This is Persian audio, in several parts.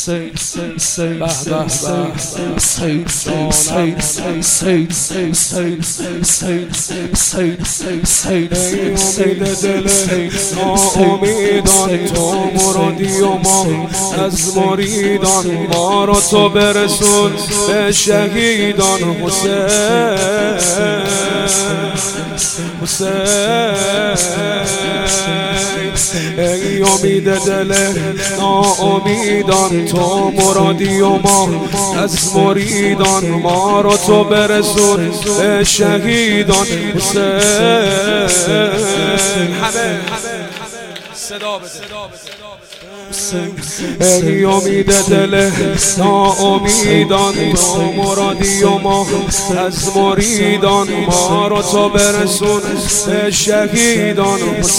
امیدان تو مرادی و ما از مریدان ما رو تو برسون به شهیدان حسین ای امید دل ناامیدان تو مرادی و ما از مریدان ما رو تو برسون به شهیدان حسین صدا ای امید دل ناامیدان تو مرادی و ما از مریدان ما رو تو برسون به شهیدان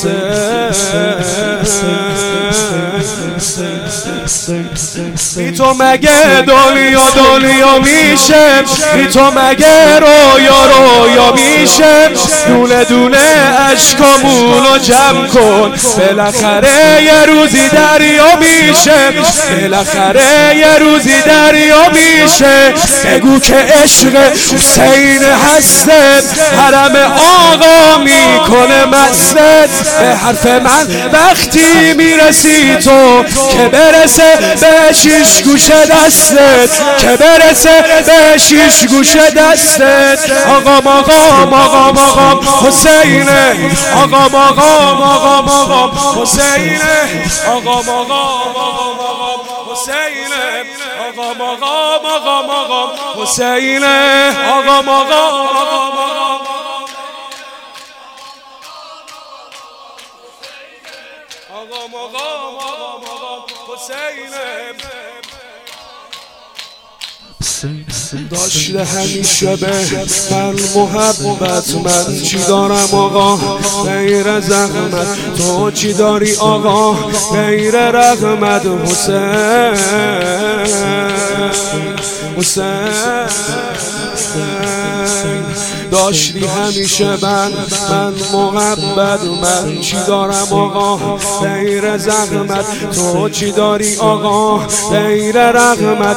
بی تو مگه دنیا میشه، بی تو مگه رویا میشه، دونه دونه عشقامونو جمع کن بالاخره یه روزی دریا میشه، بالاخره یه روزی دریا میشه. بگو که عشق حسین هستت حرم آقا میکنه مستت، به حرف من وقتی میرسی تو که برسه به شیش گوش دستت، که برسه به شیش گوش دستت. آقام حسینه، آقام حسینه، آقام حسینه، آقام حسینه، آقام حسینه. داشته همیشه به من محبت، من چی دارم آقا غیر زحمت، تو چی داری آقا غیر رحمت. حسین داشتی همیشه من محبت، من چی دارم آقا غیر زحمت، تو چی داری آقا غیر رحمت.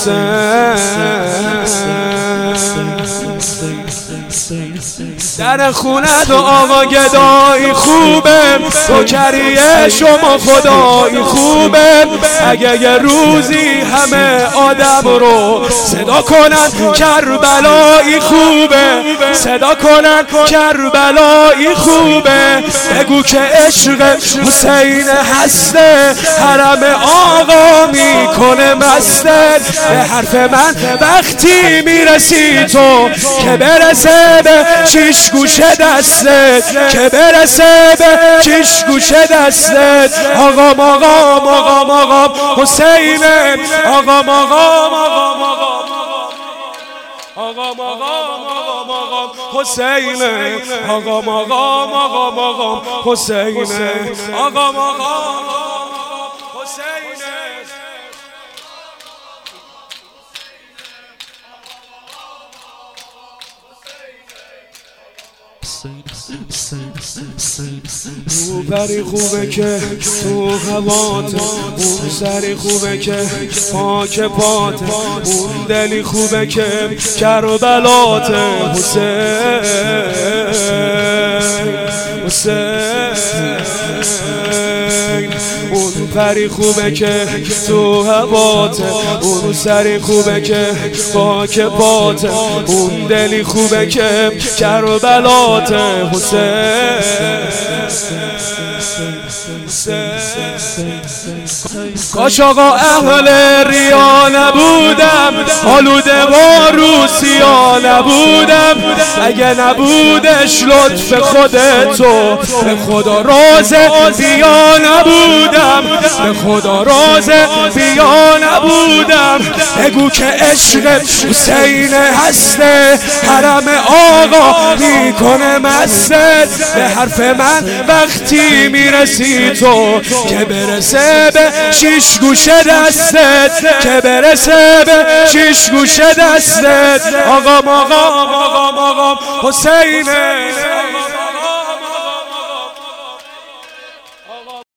در خونت آقا گدایی خوبه، تو کریه شما خدایی خوبه. اگه یه روزی همه آدم رو صدا کنن کربلایی خوبه، صدا کنن کربلایی خوبه. بگو که عشق حسین هسته حرم آقا میکنه مستت، به حرف من وقتی میرسی تو که برسه به شیش گوش دستت، که برسه به شیش گوش دستت. آقام حسینه، آقام حسینه، آقام حسینه، آقام حسینه. اون پری خوبه که تو هوات، اون سری خوبه که پاک پات، اون دلی خوبه که کربلات. حسین اون پری خوبه که تو هوات، اون سری خوبه که پاک پات، اون دلی خوبه که کربلات. کاش آقا اهل ریا نبودم، آلوده و روسیا نبودم. اگه نبودش لطف خودتو به خدا راز بیا نبودم، به خدا راز بیا نبودم. بگو که عشق حسین هسته حرم آقا میکنه مستت، به حرف من وقتی میرسی تو که برسه به شیش گوش دستت، که برسه به شیش گوش دستت. آقام حسینه.